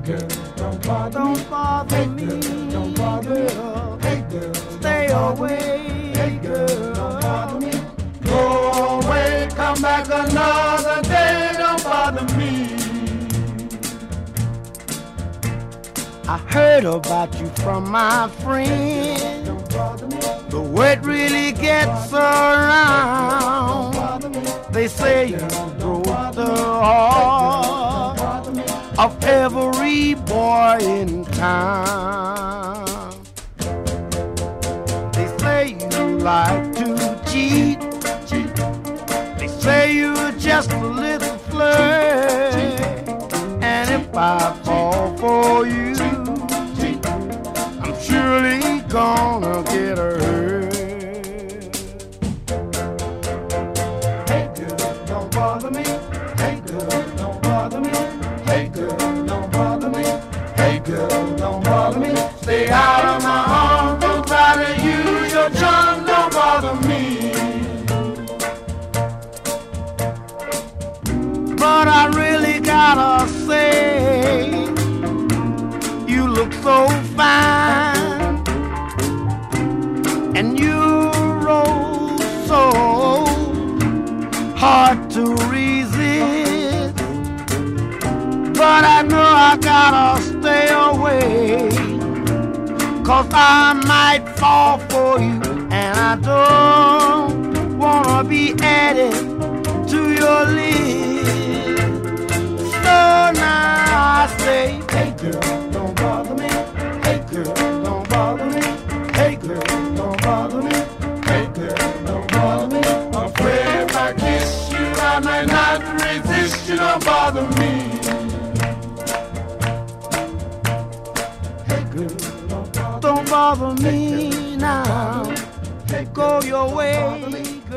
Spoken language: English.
girl, don't bother me. Don't bother me, Girl, hey girl, stay away. hey girl, don't bother me. Go away, come back another day. Don't bother me. I heard about you from my friend. Don't bother me, The word really gets around. bother me, They say you broke the heart bother me. of every boy in town. They say you like to cheat. They say you're just a little flirt. And if I fall for you, I'm surely gonna get hurt. Hey girl, don't bother me. Hey girl, don't bother me. Hey girl, don't bother me. Hey girl, don't bother me. Stay out of my arms. Don't try to use your charm. Don't bother me. But I really gotta say, you look so fine, and you roll so hard to resist. But I know I gotta stay away, 'cause I might fall for you, and I don't wanna be added to your list. So now I say, Hey girl, don't bother me. Hey girl, don't bother me. Hey girl, don't bother me. Hey girl, don't bother me. afraid if I kiss you, I might not resist. You don't bother me. Hey girl, don't bother me. Don't bother me now. Hey Go girl, your don't way. bother me.